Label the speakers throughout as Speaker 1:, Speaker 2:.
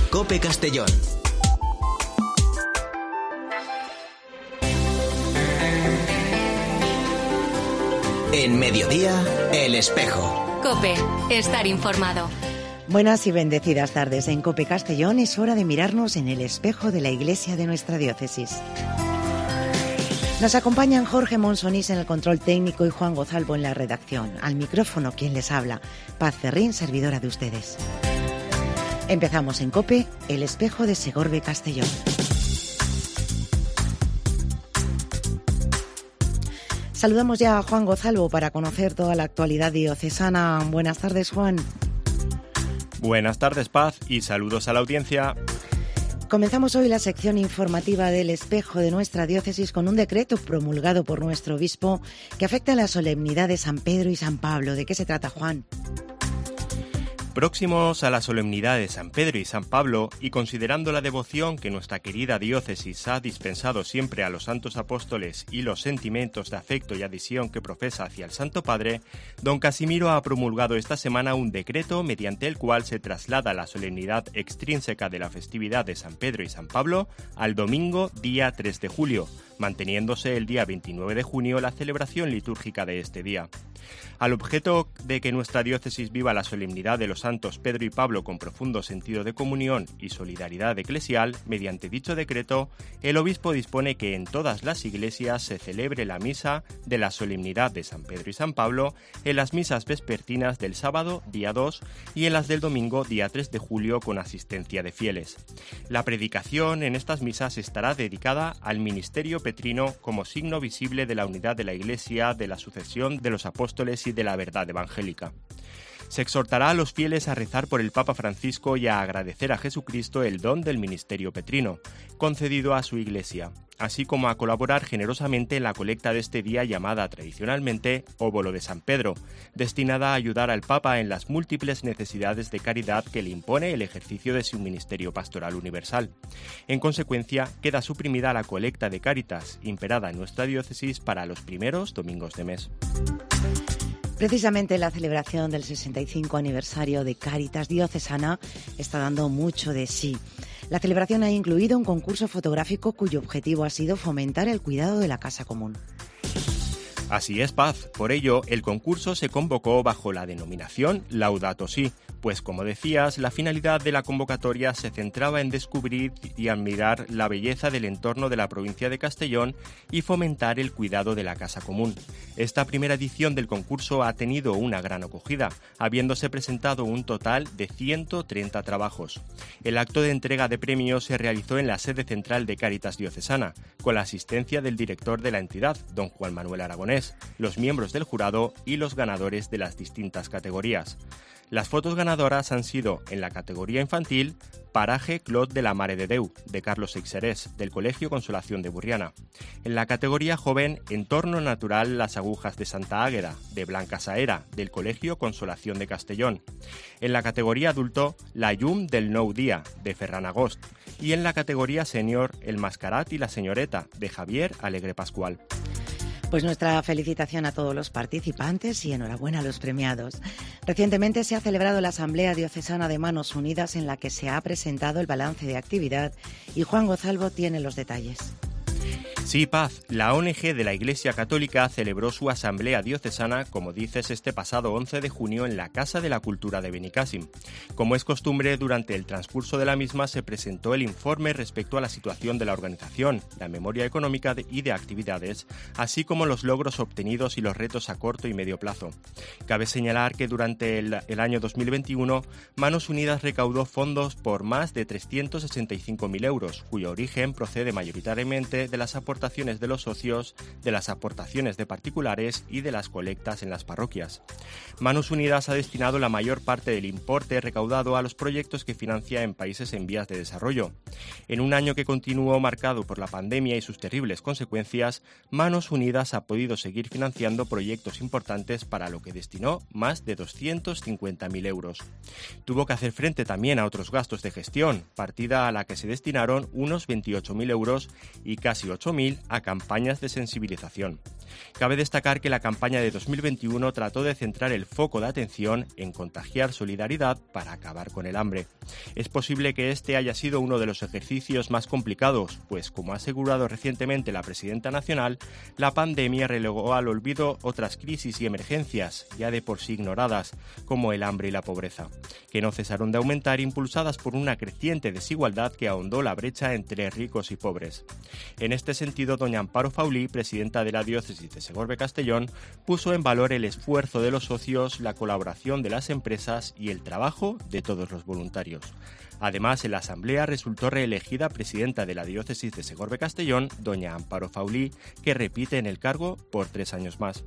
Speaker 1: COPE Castellón. En Mediodía, El Espejo.
Speaker 2: COPE, estar informado.
Speaker 3: Buenas y bendecidas tardes. En COPE Castellón es hora de mirarnos en el espejo de la iglesia de nuestra diócesis. Nos acompañan Jorge Monsonís en el control técnico y Juan Gozalvo en la redacción. Al micrófono, quien les habla, Paz Ferrín, servidora de ustedes. Empezamos en COPE, el espejo de Segorbe Castellón. Saludamos ya a Juan Gozalvo para conocer toda la actualidad diocesana. Buenas tardes, Juan.
Speaker 4: Buenas tardes, Paz, y saludos a la audiencia.
Speaker 3: Comenzamos hoy la sección informativa del espejo de nuestra diócesis con un decreto promulgado por nuestro obispo que afecta a la solemnidad de San Pedro y San Pablo. ¿De qué se trata, Juan?
Speaker 4: Próximos a la solemnidad de San Pedro y San Pablo, y considerando la devoción que nuestra querida diócesis ha dispensado siempre a los santos apóstoles y los sentimientos de afecto y adhesión que profesa hacia el Santo Padre, don Casimiro ha promulgado esta semana un decreto mediante el cual se traslada la solemnidad extrínseca de la festividad de San Pedro y San Pablo al domingo día 3 de julio, manteniéndose el día 29 de junio la celebración litúrgica de este día. Al objeto de que nuestra diócesis viva la solemnidad de los santos Pedro y Pablo con profundo sentido de comunión y solidaridad eclesial, mediante dicho decreto, el obispo dispone que en todas las iglesias se celebre la misa de la solemnidad de San Pedro y San Pablo en las misas vespertinas del sábado, día 2, y en las del domingo, día 3 de julio, con asistencia de fieles. La predicación en estas misas estará dedicada al ministerio petrino como signo visible de la unidad de la Iglesia, de la sucesión de los apóstoles y de la verdad evangélica. Se exhortará a los fieles a rezar por el Papa Francisco y a agradecer a Jesucristo el don del ministerio petrino, concedido a su Iglesia, así como a colaborar generosamente en la colecta de este día llamada tradicionalmente Óbolo de San Pedro, destinada a ayudar al Papa en las múltiples necesidades de caridad que le impone el ejercicio de su ministerio pastoral universal. En consecuencia, queda suprimida la colecta de Cáritas, imperada en nuestra diócesis para los primeros domingos de mes.
Speaker 3: Precisamente la celebración del 65 aniversario de Cáritas Diocesana está dando mucho de sí. La celebración ha incluido un concurso fotográfico cuyo objetivo ha sido fomentar el cuidado de la casa común.
Speaker 4: Así es, Paz. Por ello, el concurso se convocó bajo la denominación Laudato Si, pues como decías, la finalidad de la convocatoria se centraba en descubrir y admirar la belleza del entorno de la provincia de Castellón y fomentar el cuidado de la casa común. Esta primera edición del concurso ha tenido una gran acogida, habiéndose presentado un total de 130 trabajos. El acto de entrega de premios se realizó en la sede central de Cáritas Diocesana, con la asistencia del director de la entidad, don Juan Manuel Aragonés, los miembros del jurado y los ganadores de las distintas categorías. Las fotos ganadoras han sido, en la categoría infantil, Paraje Clot de la Mare de Déu, de Carlos Eixerés, del Colegio Consolación de Burriana. En la categoría joven, Entorno Natural Las Agujas de Santa Águeda, de Blanca Saera, del Colegio Consolación de Castellón. En la categoría adulto, La Llum del Nou Dia, de Ferran Agost. Y en la categoría senior, El Mascarat y la Señoreta, de Javier Alegre Pascual.
Speaker 3: Pues nuestra felicitación a todos los participantes y enhorabuena a los premiados. Recientemente se ha celebrado la Asamblea Diocesana de Manos Unidas en la que se ha presentado el balance de actividad y Juan Gozalvo tiene los detalles.
Speaker 4: Sí, Paz, la ONG de la Iglesia Católica celebró su asamblea diocesana, como dices, este pasado 11 de junio en la Casa de la Cultura de Benicàssim. Como es costumbre, durante el transcurso de la misma se presentó el informe respecto a la situación de la organización, la memoria económica y de actividades, así como los logros obtenidos y los retos a corto y medio plazo. Cabe señalar que durante el año 2021, Manos Unidas recaudó fondos por más de 365.000 euros, cuyo origen procede mayoritariamente de las aportaciones de los socios, de las aportaciones de particulares y de las colectas en las parroquias. Manos Unidas ha destinado la mayor parte del importe recaudado a los proyectos que financia en países en vías de desarrollo. En un año que continuó marcado por la pandemia y sus terribles consecuencias, Manos Unidas ha podido seguir financiando proyectos importantes para lo que destinó más de 250.000 euros. Tuvo que hacer frente también a otros gastos de gestión, partida a la que se destinaron unos 28.000 euros y casi 8.000 a campañas de sensibilización. Cabe destacar que la campaña de 2021 trató de centrar el foco de atención en contagiar solidaridad para acabar con el hambre. Es posible que este haya sido uno de los ejercicios más complicados, pues como ha asegurado recientemente la presidenta nacional, la pandemia relegó al olvido otras crisis y emergencias, ya de por sí ignoradas, como el hambre y la pobreza, que no cesaron de aumentar impulsadas por una creciente desigualdad que ahondó la brecha entre ricos y pobres. En este sentido, doña Amparo Faulí, presidenta de la diócesis de Segorbe-Castellón, puso en valor el esfuerzo de los socios, la colaboración de las empresas y el trabajo de todos los voluntarios. Además, en la asamblea resultó reelegida presidenta de la diócesis de Segorbe-Castellón, doña Amparo Faulí, que repite en el cargo por 3 años más.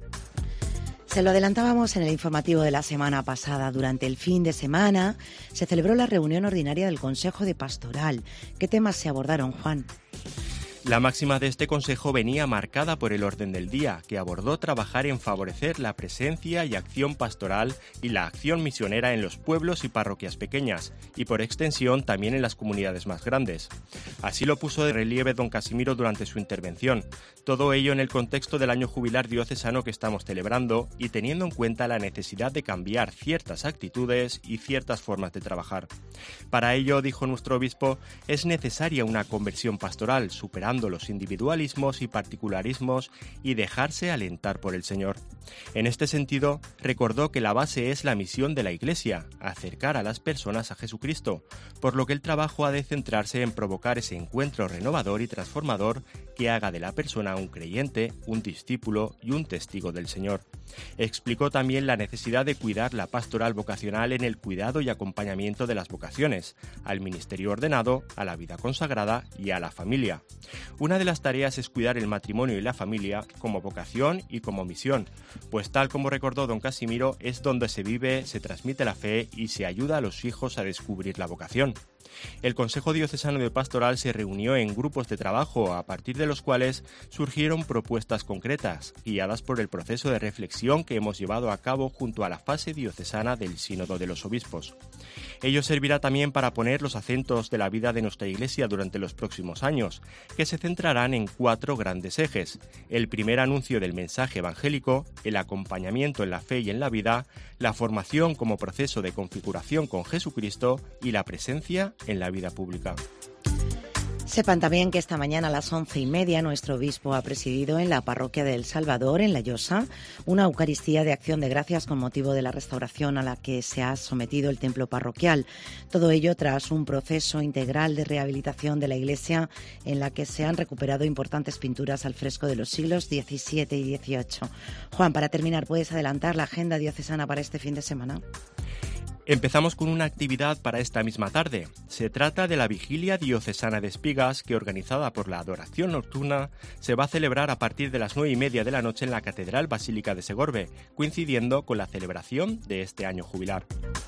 Speaker 3: Se lo adelantábamos en el informativo de la semana pasada. Durante el fin de semana se celebró la reunión ordinaria del Consejo de Pastoral. ¿Qué temas se abordaron, Juan?
Speaker 4: La máxima de este consejo venía marcada por el orden del día, que abordó trabajar en favorecer la presencia y acción pastoral y la acción misionera en los pueblos y parroquias pequeñas, y por extensión también en las comunidades más grandes. Así lo puso de relieve don Casimiro durante su intervención. Todo ello en el contexto del año jubilar diocesano que estamos celebrando y teniendo en cuenta la necesidad de cambiar ciertas actitudes y ciertas formas de trabajar. Para ello, dijo nuestro obispo, es necesaria una conversión pastoral, superando los individualismos y particularismos y dejarse alentar por el Señor. En este sentido, recordó que la base es la misión de la Iglesia, acercar a las personas a Jesucristo, por lo que el trabajo ha de centrarse en provocar ese encuentro renovador y transformador que haga de la persona un creyente, un discípulo y un testigo del Señor. Explicó también la necesidad de cuidar la pastoral vocacional en el cuidado y acompañamiento de las vocaciones, al ministerio ordenado, a la vida consagrada y a la familia. Una de las tareas es cuidar el matrimonio y la familia como vocación y como misión, pues tal como recordó don Casimiro, es donde se vive, se transmite la fe y se ayuda a los hijos a descubrir la vocación. El Consejo Diocesano de Pastoral se reunió en grupos de trabajo, a partir de los cuales surgieron propuestas concretas, guiadas por el proceso de reflexión que hemos llevado a cabo junto a la fase diocesana del Sínodo de los Obispos. Ello servirá también para poner los acentos de la vida de nuestra Iglesia durante los próximos años, que se centrarán en 4 grandes ejes: el primer anuncio del mensaje evangélico, el acompañamiento en la fe y en la vida, la formación como proceso de configuración con Jesucristo y la presencia en la vida pública.
Speaker 3: Sepan también que esta mañana a las 11:30 nuestro obispo ha presidido en la parroquia de El Salvador, en La Llosa, una Eucaristía de acción de gracias con motivo de la restauración a la que se ha sometido el templo parroquial. Todo ello tras un proceso integral de rehabilitación de la iglesia en la que se han recuperado importantes pinturas al fresco de los siglos XVII y XVIII. Juan, para terminar, ¿puedes adelantar la agenda diocesana para este fin de semana?
Speaker 4: Empezamos con una actividad para esta misma tarde. Se trata de la Vigilia Diocesana de Espigas, que organizada por la Adoración Nocturna se va a celebrar a partir de las 9:30 de la noche en la Catedral Basílica de Segorbe, coincidiendo con la celebración de este año jubilar.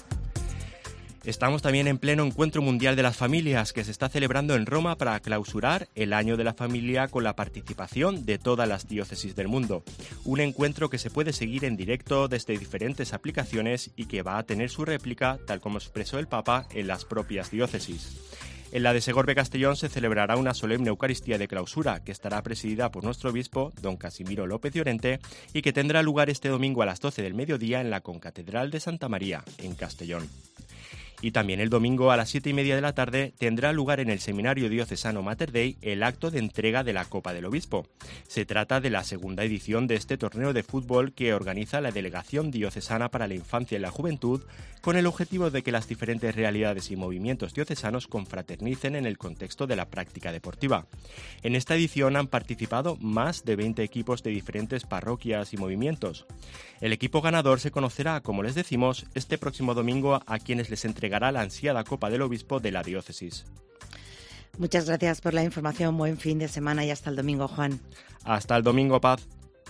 Speaker 4: Estamos también en pleno Encuentro Mundial de las Familias, que se está celebrando en Roma para clausurar el Año de la Familia con la participación de todas las diócesis del mundo. Un encuentro que se puede seguir en directo desde diferentes aplicaciones y que va a tener su réplica, tal como expresó el Papa, en las propias diócesis. En la de Segorbe-Castellón se celebrará una solemne Eucaristía de clausura, que estará presidida por nuestro obispo, don Casimiro López Llorente, y que tendrá lugar este domingo a las 12 del mediodía en la Concatedral de Santa María, en Castellón. Y también el domingo a las 7:30 de la tarde tendrá lugar en el Seminario Diocesano Mater Dei el acto de entrega de la Copa del Obispo. Se trata de la segunda edición de este torneo de fútbol que organiza la Delegación Diocesana para la Infancia y la Juventud, con el objetivo de que las diferentes realidades y movimientos diocesanos confraternicen en el contexto de la práctica deportiva. En esta edición han participado más de 20 equipos de diferentes parroquias y movimientos. El equipo ganador se conocerá, como les decimos, este próximo domingo, a quienes les entregará la ansiada Copa del Obispo de la diócesis.
Speaker 3: Muchas gracias por la información, buen fin de semana y hasta el domingo, Juan.
Speaker 4: Hasta el domingo, Paz.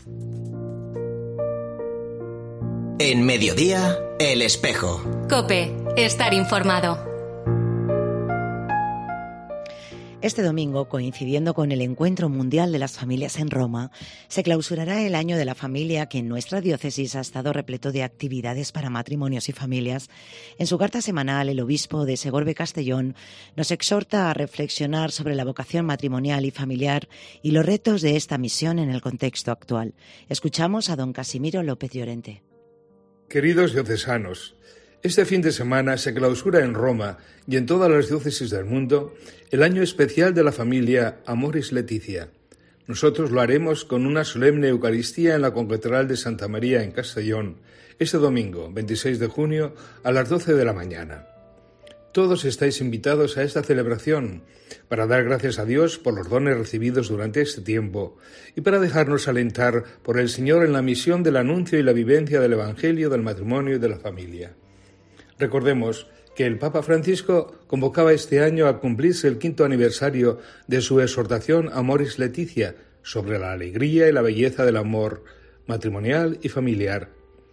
Speaker 1: En Mediodía, El Espejo.
Speaker 2: COPE, estar informado.
Speaker 3: Este domingo, coincidiendo con el Encuentro Mundial de las Familias en Roma, se clausurará el Año de la Familia, que en nuestra diócesis ha estado repleto de actividades para matrimonios y familias. En su carta semanal, el obispo de Segorbe-Castellón nos exhorta a reflexionar sobre la vocación matrimonial y familiar y los retos de esta misión en el contexto actual. Escuchamos a don Casimiro López Llorente.
Speaker 5: Queridos diocesanos, este fin de semana se clausura en Roma y en todas las diócesis del mundo el año especial de la familia Amoris Laetitia. Nosotros lo haremos con una solemne Eucaristía en la Concatedral de Santa María en Castellón, este domingo, 26 de junio, a las 12 de la mañana. Todos estáis invitados a esta celebración para dar gracias a Dios por los dones recibidos durante este tiempo y para dejarnos alentar por el Señor en la misión del anuncio y la vivencia del Evangelio, del matrimonio y de la familia. Recordemos que el Papa Francisco convocaba este año a cumplirse el 5º aniversario de su exhortación Amoris Laetitia sobre la alegría y la belleza del amor matrimonial y familiar.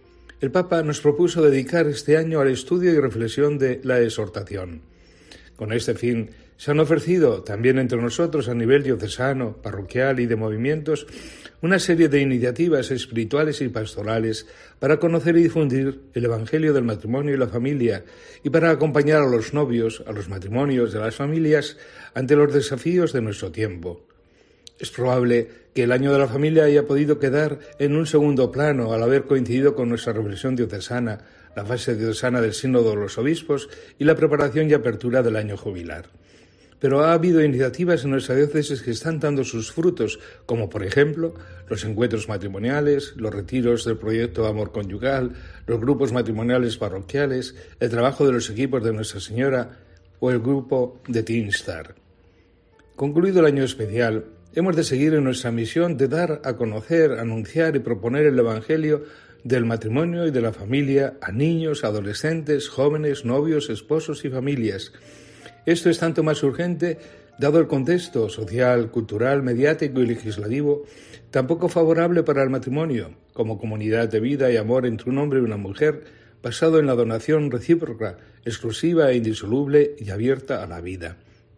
Speaker 5: El Papa nos propuso dedicar este año al estudio y reflexión de la exhortación. Con este fin se han ofrecido también entre nosotros a nivel diocesano, parroquial y de movimientos una serie de iniciativas espirituales y pastorales para conocer y difundir el Evangelio del matrimonio y la familia y para acompañar a los novios, a los matrimonios de las familias ante los desafíos de nuestro tiempo. Es probable que el año de la familia haya podido quedar en un segundo plano al haber coincidido con nuestra reflexión diocesana, la fase diocesana del Sínodo de los Obispos y la preparación y apertura del año jubilar. Pero ha habido iniciativas en nuestra diócesis que están dando sus frutos, como por ejemplo los encuentros matrimoniales, los retiros del proyecto Amor Conyugal, los grupos matrimoniales parroquiales, el trabajo de los equipos de Nuestra Señora o el grupo de Teen Star. Concluido el año especial, hemos de seguir en nuestra misión de dar a conocer, anunciar y proponer el Evangelio del matrimonio y de la familia a niños, adolescentes, jóvenes, novios, esposos y familias. Esto es tanto más urgente dado el contexto social, cultural, mediático y legislativo tan poco favorable para el matrimonio como comunidad de vida y amor entre un hombre y una mujer basado en la donación recíproca, exclusiva e indisoluble y abierta a la vida.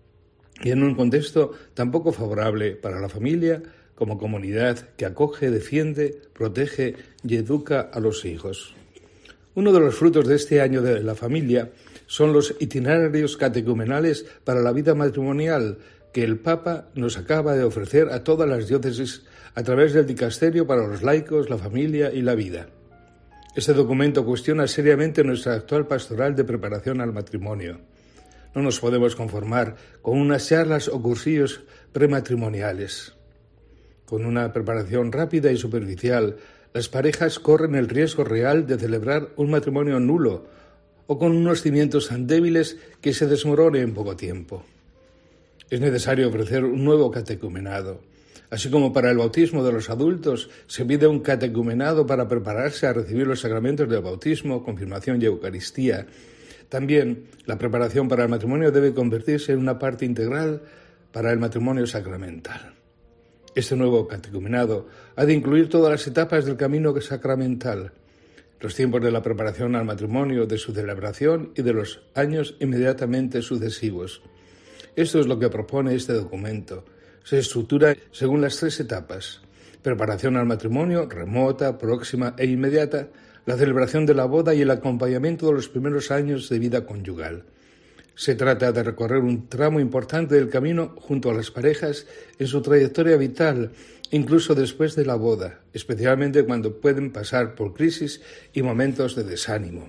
Speaker 5: Y en un contexto tan poco favorable para la familia como comunidad que acoge, defiende, protege y educa a los hijos. Uno de los frutos de este año de la familia son los itinerarios catecumenales para la vida matrimonial que el Papa nos acaba de ofrecer a todas las diócesis a través del Dicasterio para los laicos, la familia y la vida. Este documento cuestiona seriamente nuestra actual pastoral de preparación al matrimonio. No nos podemos conformar con unas charlas o cursillos prematrimoniales. Con una preparación rápida y superficial, las parejas corren el riesgo real de celebrar un matrimonio nulo o con unos cimientos tan débiles que se desmorone en poco tiempo. Es necesario ofrecer un nuevo catecumenado. Así como para el bautismo de los adultos se pide un catecumenado para prepararse a recibir los sacramentos del bautismo, confirmación y Eucaristía, también la preparación para el matrimonio debe convertirse en una parte integral para el matrimonio sacramental. Este nuevo catecumenado ha de incluir todas las etapas del camino sacramental, los tiempos de la preparación al matrimonio, de su celebración y de los años inmediatamente sucesivos. Esto es lo que propone este documento. Se estructura según las 3 etapas: preparación al matrimonio, remota, próxima e inmediata, la celebración de la boda y el acompañamiento de los primeros años de vida conyugal. Se trata de recorrer un tramo importante del camino junto a las parejas en su trayectoria vital, incluso después de la boda, especialmente cuando pueden pasar por crisis y momentos de desánimo.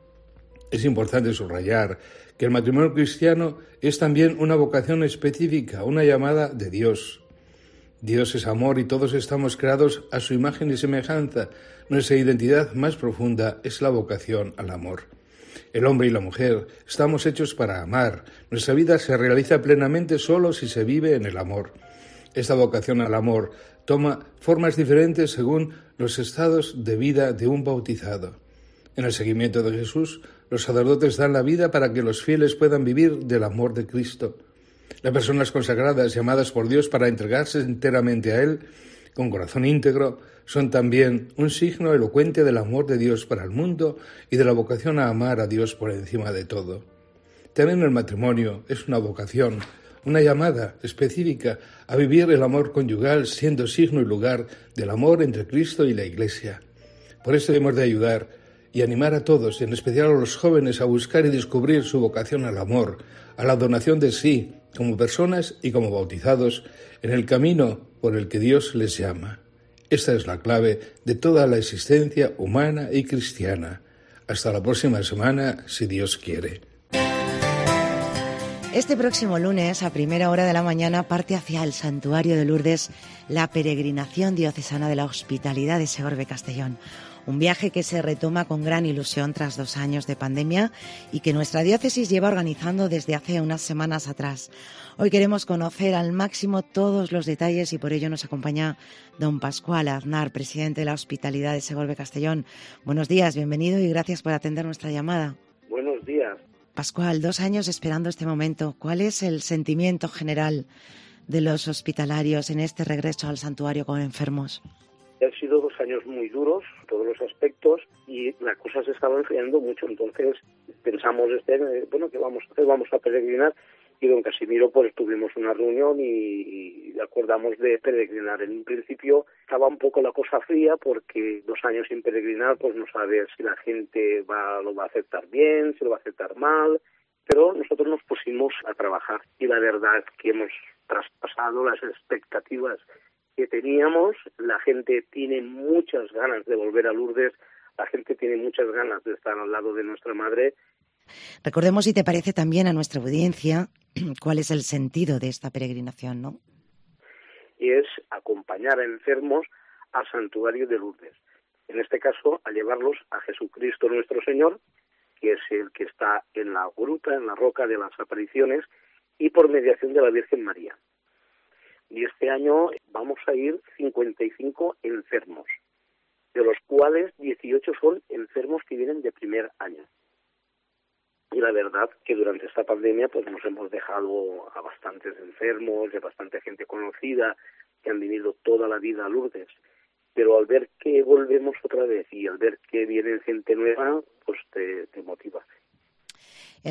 Speaker 5: Es importante subrayar que el matrimonio cristiano es también una vocación específica, una llamada de Dios. Dios es amor y todos estamos creados a su imagen y semejanza. Nuestra identidad más profunda es la vocación al amor. El hombre y la mujer estamos hechos para amar. Nuestra vida se realiza plenamente solo si se vive en el amor. Esta vocación al amor toma formas diferentes según los estados de vida de un bautizado. En el seguimiento de Jesús, los sacerdotes dan la vida para que los fieles puedan vivir del amor de Cristo. Las personas consagradas, llamadas por Dios para entregarse enteramente a Él, con corazón íntegro, son también un signo elocuente del amor de Dios para el mundo y de la vocación a amar a Dios por encima de todo. También el matrimonio es una vocación, una llamada específica a vivir el amor conyugal siendo signo y lugar del amor entre Cristo y la Iglesia. Por eso debemos de ayudar y animar a todos, en especial a los jóvenes, a buscar y descubrir su vocación al amor, a la donación de sí, como personas y como bautizados, en el camino por el que Dios les llama. Esta es la clave de toda la existencia humana y cristiana. Hasta la próxima semana, si Dios quiere.
Speaker 3: Este próximo lunes, a primera hora de la mañana, parte hacia el Santuario de Lourdes la peregrinación diocesana de la Hospitalidad de Segorbe Castellón. Un viaje que se retoma con gran ilusión tras 2 años de pandemia y que nuestra diócesis lleva organizando desde hace unas semanas atrás. Hoy queremos conocer al máximo todos los detalles y por ello nos acompaña don Pascual Aznar, presidente de la Hospitalidad de Segorbe Castellón. Buenos días, bienvenido y gracias por atender nuestra llamada.
Speaker 6: Buenos días.
Speaker 3: Pascual, 2 años esperando este momento. ¿Cuál es el sentimiento general de los hospitalarios en este regreso al santuario con enfermos?
Speaker 6: Han sido 2 años muy duros, todos los aspectos, y la cosa se estaba enfriando mucho. Entonces pensamos, ¿qué vamos a hacer? Vamos a peregrinar. Y don Casimiro, pues tuvimos una reunión y acordamos de peregrinar. En un principio estaba un poco la cosa fría porque 2 años sin peregrinar, pues no sabes si la gente lo va a aceptar bien, si lo va a aceptar mal. Pero nosotros nos pusimos a trabajar y la verdad es que hemos traspasado las expectativas que teníamos. La gente tiene muchas ganas de volver a Lourdes, la gente tiene muchas ganas de estar al lado de nuestra Madre.
Speaker 3: Recordemos, si te parece, también a nuestra audiencia cuál es el sentido de esta peregrinación, ¿no?
Speaker 6: Es acompañar a enfermos al santuario de Lourdes. En este caso, a llevarlos a Jesucristo nuestro Señor, que es el que está en la gruta, en la roca de las apariciones, y por mediación de la Virgen María. Y este año vamos a ir 55 enfermos, de los cuales 18 son enfermos que vienen de primer año. Y la verdad que durante esta pandemia pues nos hemos dejado a bastantes enfermos, de bastante gente conocida, que han venido toda la vida a Lourdes. Pero al ver que volvemos otra vez y al ver que viene gente nueva, pues te motiva.
Speaker 3: El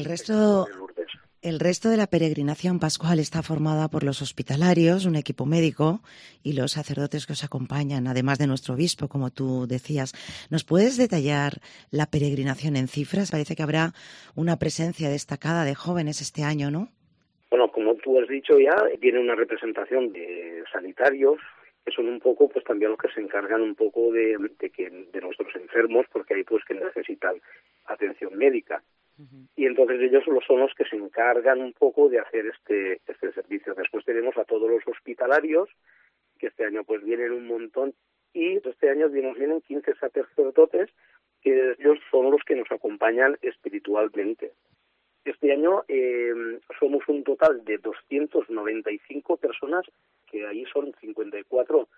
Speaker 3: resto de la peregrinación pascual está formada por los hospitalarios, un equipo médico y los sacerdotes que os acompañan, además de nuestro obispo, como tú decías. ¿Nos puedes detallar la peregrinación en cifras? Parece que habrá una presencia destacada de jóvenes este año, ¿no?
Speaker 6: Bueno, como tú has dicho ya, viene una representación de sanitarios, que son un poco, pues también los que se encargan un poco de nuestros enfermos, porque hay pues que necesitan atención médica. Y entonces ellos son los que se encargan un poco de hacer este servicio. Después tenemos a todos los hospitalarios, que este año pues vienen un montón, y este año vienen 15 sacerdotes, que ellos son los que nos acompañan espiritualmente. Este año somos un total de 295 personas, que ahí son 55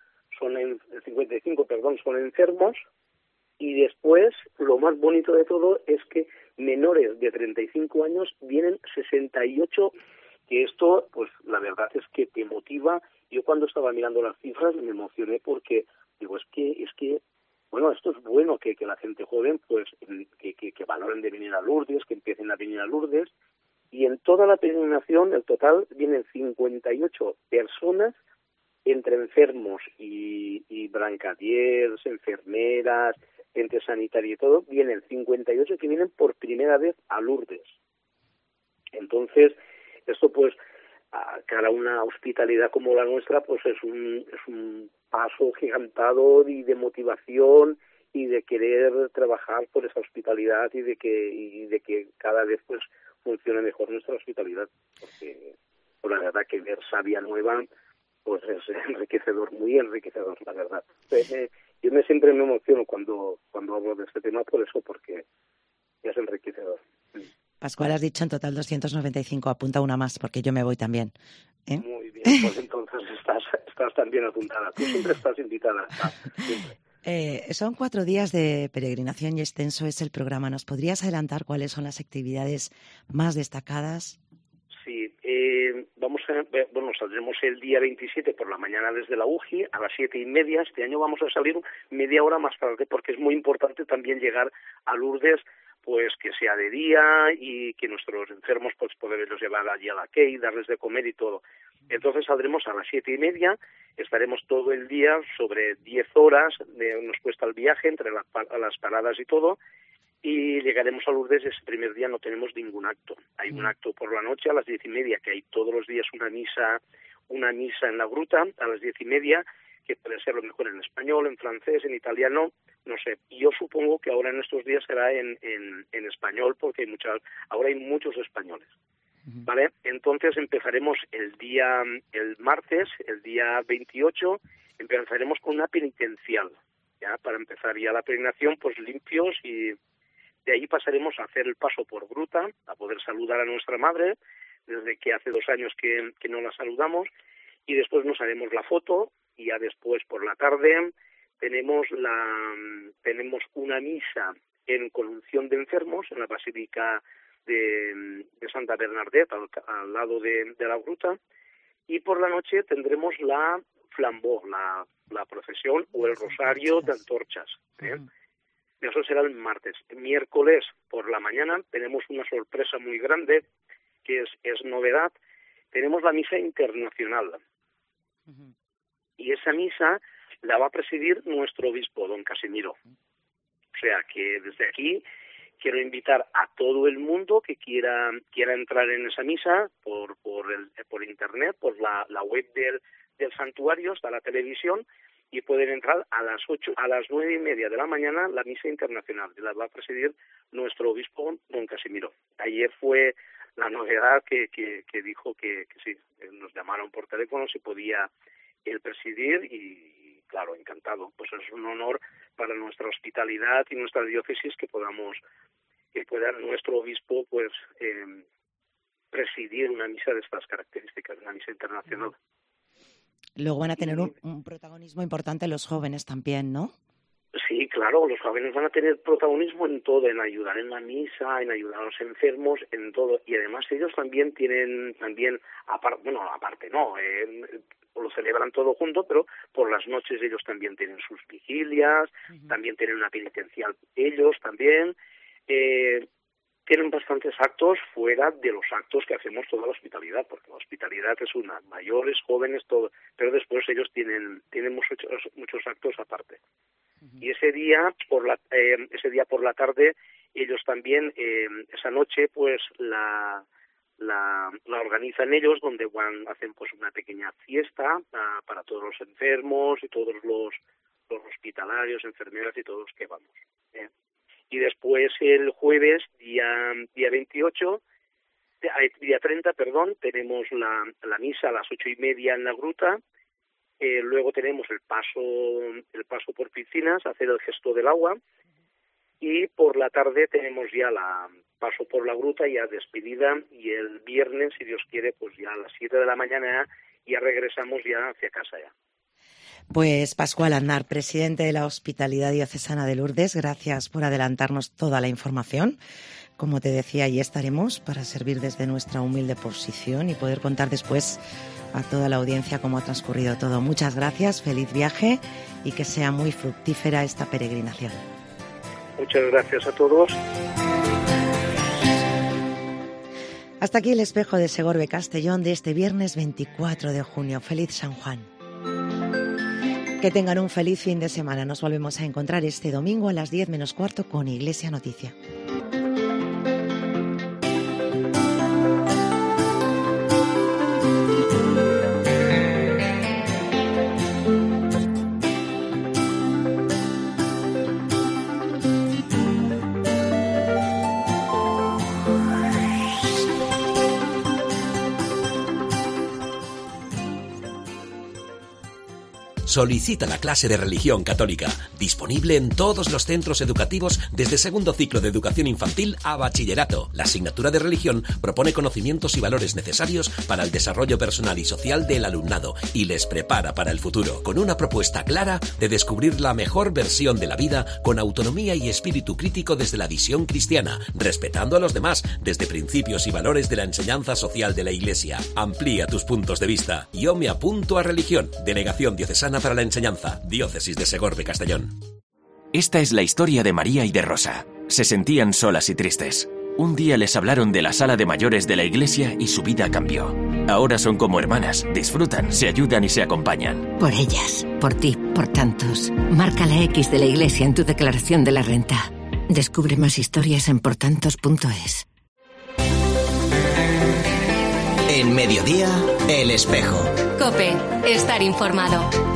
Speaker 6: son enfermos. Y después, lo más bonito de todo es que menores de 35 años vienen 68, que esto, pues la verdad es que te motiva. Yo cuando estaba mirando las cifras me emocioné porque digo, es que bueno, esto es bueno que la gente joven, pues que valoren de venir a Lourdes, que empiecen a venir a Lourdes. Y en toda la peregrinación, el total, vienen 58 personas, entre enfermos y brancadiers, enfermeras, gente sanitaria y todo, vienen 58 que vienen por primera vez a Lourdes. Entonces, esto pues, cara a una hospitalidad como la nuestra, pues es un paso gigantado y de motivación y de querer trabajar por esa hospitalidad y de que cada vez pues funcione mejor nuestra hospitalidad, porque por la verdad que ver savia nueva pues es enriquecedor, muy enriquecedor, la verdad. Yo siempre me emociono cuando hablo de este tema por eso, porque es enriquecedor.
Speaker 3: Pascual, has dicho en total 295, apunta una más, porque yo me voy también.
Speaker 6: Muy bien, pues entonces estás también apuntada. Tú siempre estás invitada.
Speaker 3: Son 4 días de peregrinación y extenso es el programa. ¿Nos podrías adelantar cuáles son las actividades más destacadas?
Speaker 6: Sí, saldremos el día 27 por la mañana desde la UGI a las 7:30. Este año vamos a salir media hora más tarde porque es muy importante también llegar a Lourdes pues que sea de día y que nuestros enfermos pues poderlos llevar allí a la Key, darles de comer y todo. Entonces saldremos a las 7:30, estaremos todo el día, sobre 10 horas, nos cuesta el viaje entre las paradas y todo, y llegaremos a Lourdes. Ese primer día no tenemos ningún acto. Hay un acto por la noche a las 10:30, que hay todos los días una misa en la gruta a las 10:30, que puede ser lo mejor en español, en francés, en italiano, no sé. Yo supongo que ahora en estos días será en español, porque ahora hay muchos españoles. ¿Vale? Entonces empezaremos el martes, el día 28, empezaremos con una penitencial, ya para empezar ya la peregrinación, pues limpios, y de ahí pasaremos a hacer el paso por gruta, a poder saludar a nuestra madre, desde que hace 2 años que no la saludamos, y después nos haremos la foto, y ya después por la tarde tenemos una misa en Conunción de Enfermos, en la Basílica de Santa Bernadette, al lado de la gruta, y por la noche tendremos la flambeau, la procesión o el rosario de antorchas. Eso será el martes. Miércoles por la mañana tenemos una sorpresa muy grande, que es novedad. Tenemos la misa internacional. Y esa misa la va a presidir nuestro obispo, don Casimiro. O sea que desde aquí quiero invitar a todo el mundo que quiera entrar en esa misa por internet, por la web del santuario, está la televisión, y pueden entrar a las 9:30 de la mañana, la misa internacional. La va a presidir nuestro obispo, don Casimiro. Ayer fue la novedad que dijo que sí, nos llamaron por teléfono si podía él presidir, y claro, encantado. Pues es un honor para nuestra hospitalidad y nuestra diócesis que pueda nuestro obispo pues presidir una misa de estas características, una misa internacional.
Speaker 3: Luego van a tener un protagonismo importante los jóvenes también, ¿no?
Speaker 6: Sí, claro, los jóvenes van a tener protagonismo en todo, en ayudar en la misa, en ayudar a los enfermos, en todo. Y además ellos también tienen, lo celebran todo junto, pero por las noches ellos también tienen sus vigilias, también tienen una penitencial ellos también. Tienen bastantes actos fuera de los actos que hacemos toda la hospitalidad, porque la hospitalidad es una, mayores, jóvenes, todo, pero después ellos tienen muchos actos aparte. Y ese día por la tarde ellos también esa noche pues la organizan ellos, donde hacen pues una pequeña fiesta para todos los enfermos y todos los hospitalarios, enfermeras y todos los que vamos. Y después el jueves, día 30, tenemos la misa a las 8:30 en la gruta. Luego tenemos el paso por piscinas, hacer el gesto del agua. Y por la tarde tenemos ya la paso por la gruta, ya despedida. Y el viernes, si Dios quiere, pues ya a las 7 de la mañana ya regresamos ya hacia casa ya.
Speaker 3: Pues Pascual Aznar, presidente de la Hospitalidad Diocesana de Lourdes, gracias por adelantarnos toda la información. Como te decía, ahí estaremos para servir desde nuestra humilde posición y poder contar después a toda la audiencia cómo ha transcurrido todo. Muchas gracias, feliz viaje y que sea muy fructífera esta peregrinación.
Speaker 6: Muchas gracias a todos.
Speaker 3: Hasta aquí el espejo de Segorbe Castellón de este viernes 24 de junio. Feliz San Juan. Que tengan un feliz fin de semana. Nos volvemos a encontrar este domingo a las 10 menos cuarto con Iglesia Noticia.
Speaker 7: Solicita la clase de religión católica, disponible en todos los centros educativos desde segundo ciclo de educación infantil a bachillerato. La asignatura de religión propone conocimientos y valores necesarios para el desarrollo personal y social del alumnado y les prepara para el futuro, con una propuesta clara de descubrir la mejor versión de la vida con autonomía y espíritu crítico desde la visión cristiana, respetando a los demás desde principios y valores de la enseñanza social de la Iglesia. Amplía tus puntos de vista. Yo me apunto a religión. Delegación Diocesana para la Enseñanza, Diócesis de Segorbe Castellón.
Speaker 8: Esta es la historia de María y de Rosa. Se sentían solas y tristes. Un día les hablaron de la sala de mayores de la iglesia y su vida cambió. Ahora son como hermanas, disfrutan, se ayudan y se acompañan.
Speaker 9: Por ellas, por ti, por tantos. Marca la X de la iglesia en tu declaración de la renta. Descubre más historias en portantos.es.
Speaker 1: En Mediodía, El Espejo.
Speaker 2: COPE. Estar informado.